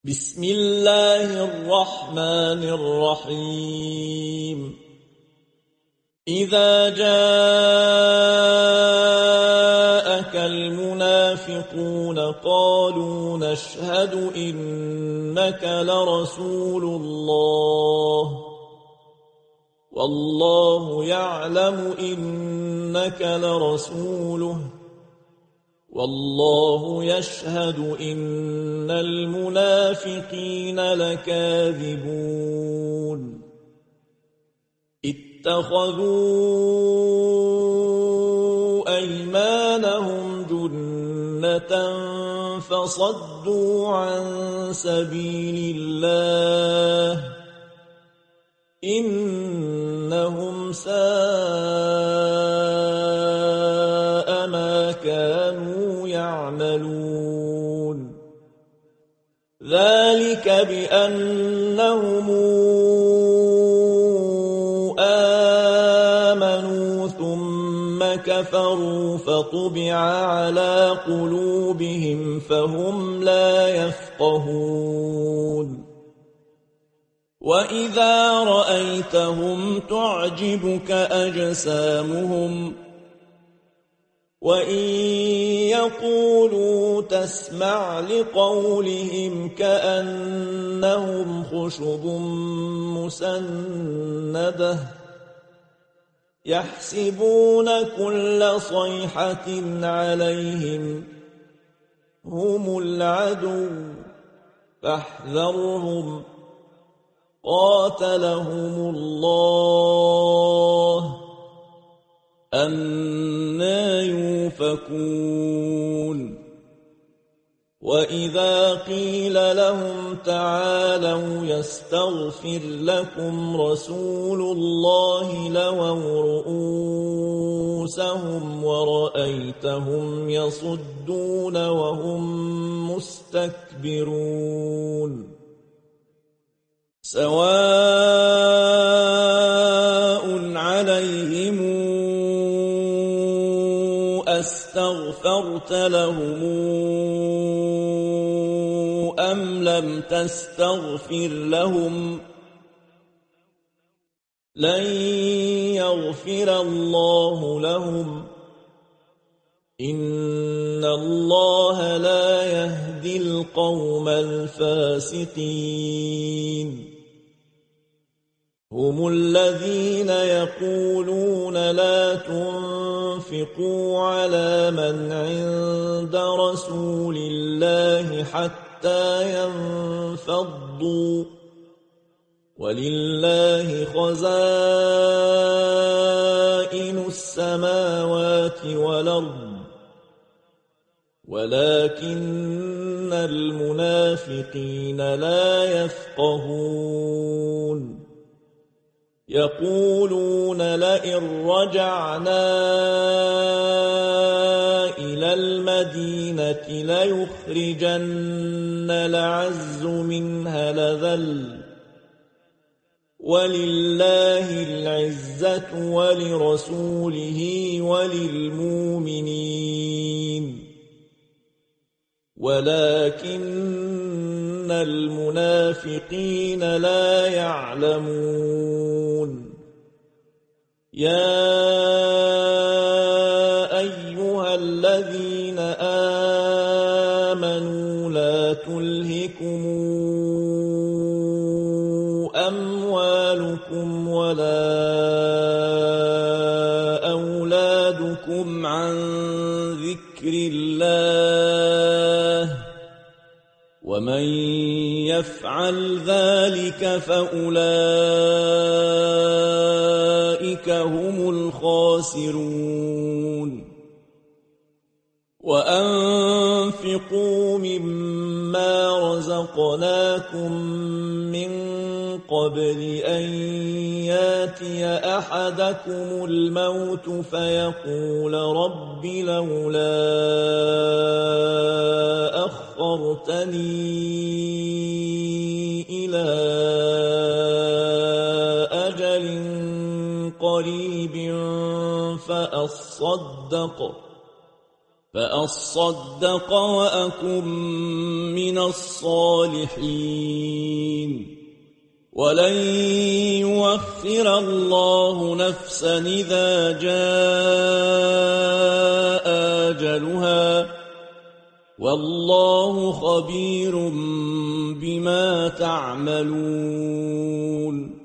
بسم الله الرحمن الرحيم إذا جاءك المنافقون قالوا نشهد إنك لرسول الله والله يعلم إنك لرسوله والله يشهد إن المنافقين لكاذبون اتخذوا أيمانهم جنة فصدوا عن سبيل الله إنهم ساء ما كانوا يعملون ذلك بأنهم آمنوا ثم كفروا فطبع على قلوبهم فهم لا يفقهون وإذا رأيتهم تعجبك أجسامهم وإن يقولوا تسمع لقولهم كأنهم خشب مسندة يحسبون كل صيحة عليهم هم العدو فاحذرهم قاتلهم الله أنى يؤفكون وإذا قيل لهم تعالوا يستغفر لكم رسول الله لووا رؤوسهم ورأيتهم يصدون وهم مستكبرون سواء عليهم أستغفرت لهم أم لم تستغفر لهم لن يغفر الله لهم إن الله لا يهدي القوم الفاسقين هم الذين يقولون لا تنفقوا على من عند رسول الله حتى ينفضوا ولله خزائن السماوات والأرض ولكن المنافقين لا يفقهون يقولون لئن رجعنا إلى المدينة ليخرجن الأعز منها الأذل ولله العزة ولرسوله وللمؤمنين ولكن المنافقين لا يعلمون يا أيها الذين آمنوا لا تلهكم أموالكم ولا أولادكم عن ذكر الله ومن يفعل ذلك فأولئك هم الخاسرون وأنفقوا مما رزقناكم من قبل أن ياتي أحدكم الموت فيقول رب لولا أخرتني إلى أجل قريب فأصدق فأصدق وأكن من الصالحين ولن يؤخر الله نفسا إذا جاء أجلها والله خبير بما تعملون